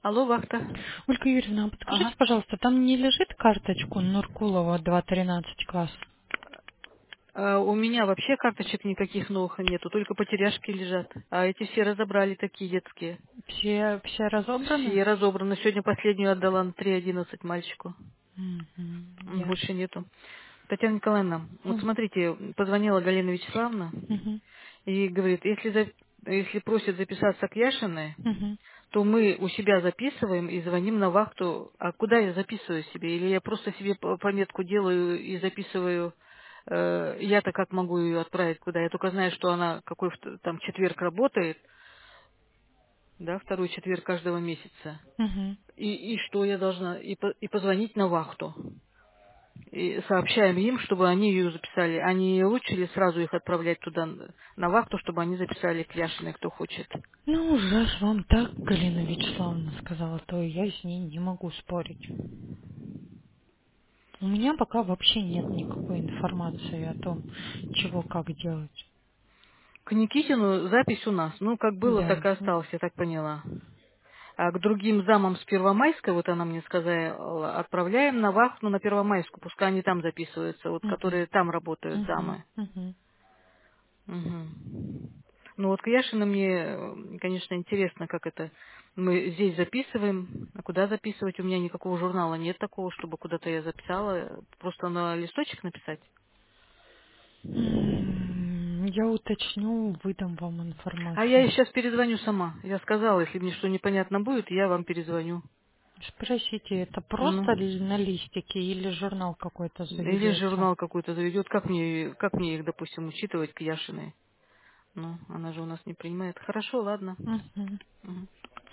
Алло, вахта. Ольга Юрьевна, а Ага. подскажите, пожалуйста, там не лежит карточку Нуркулова 213 класс? У меня вообще карточек никаких новых нету, только потеряшки лежат. А эти все разобрали, такие детские. Все разобраны? Все разобраны. Сегодня последнюю отдала на 3:11 мальчику. Больше Ясно. нету. Татьяна Николаевна, вот смотрите, позвонила Галина Вячеславовна Мгм. и говорит, если просят записаться к Яшиной, Мгм. то мы у себя записываем и звоним на вахту. А куда я записываю себе? Или я просто себе пометку делаю и записываю? Я-то как могу ее отправить куда? Я только знаю, что она какой там четверг работает, да, второй четверг каждого месяца. Мгм. И что я должна? И позвонить на вахту. И сообщаем им, чтобы они ее записали. А не лучше ли сразу их отправлять туда на вахту, чтобы они записали к Яшиной, кто хочет? Ну, раз вам так Галина Вячеславовна сказала, то я с ней не могу спорить. У меня пока вообще нет никакой информации о том, чего как делать. К Никитину запись у нас. Ну, как было, так и Ясно. осталось, я так поняла. А к другим замам с Первомайской, вот она мне сказала, отправляем на вахту на Первомайскую, пускай они там записываются, вот Мгм. которые там работают Мгм. замы. Мгм. Мгм. Ну вот к Яшину мне, конечно, интересно, как это. Мы здесь записываем, а куда записывать? У меня никакого журнала нет такого, чтобы куда-то я записала. Просто на листочек написать. Я уточню, выдам вам А я ей информацию. сейчас перезвоню сама. Я сказала, если мне что непонятно будет, я вам перезвоню. Спросите, это Ну. просто на листике или журнал какой-то Или заведется? журнал какой-то заведет. Как мне их, допустим, учитывать к Яшиной? Ну, она же у нас не принимает. Хорошо, ладно. Мгм. Мгм.